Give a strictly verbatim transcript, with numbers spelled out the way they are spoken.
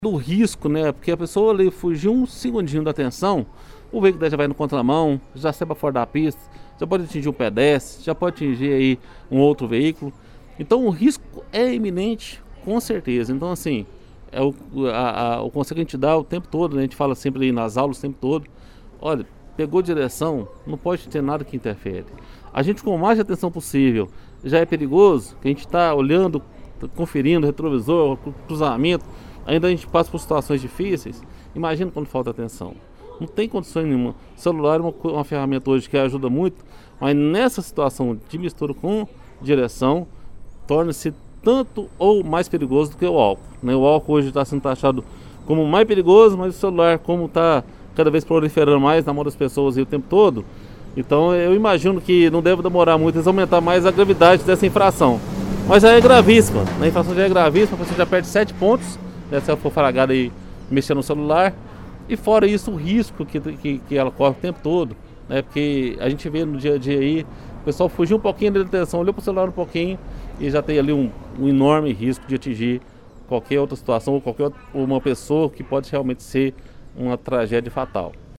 Do risco, né? Porque a pessoa ali fugiu um segundinho da atenção, o veículo já vai no contramão, já sai para fora da pista, já pode atingir um pedestre, já pode atingir aí um outro veículo. Então o risco é iminente, com certeza. Então assim, é o, a, a, o conselho que a gente dá o tempo todo, né? A gente fala sempre aí nas aulas o tempo todo, olha, pegou direção, não pode ter nada que interfere. A gente com mais atenção possível, já é perigoso, que a gente está olhando, conferindo retrovisor, cruzamento, ainda a gente passa por situações difíceis. Imagina quando falta atenção. Não tem condições nenhuma. O celular é uma, uma ferramenta hoje que ajuda muito, mas nessa situação de mistura com direção, torna-se tanto ou mais perigoso do que o álcool, né? O álcool hoje está sendo taxado como mais perigoso, mas o celular, como está cada vez proliferando mais na mão das pessoas aí o tempo todo, então eu imagino que não deve demorar muito eles aumentar mais a gravidade dessa infração. Mas já é gravíssima, né? A infração já é gravíssima, você já perde sete pontos, né, se ela for flagrada aí mexendo no celular. E fora isso, o risco que, que, que ela corre o tempo todo, né? Porque a gente vê no dia a dia aí, o pessoal fugiu um pouquinho da atenção, olhou para o celular um pouquinho e já tem ali um, um enorme risco de atingir qualquer outra situação ou qualquer outra, uma pessoa que pode realmente ser uma tragédia fatal.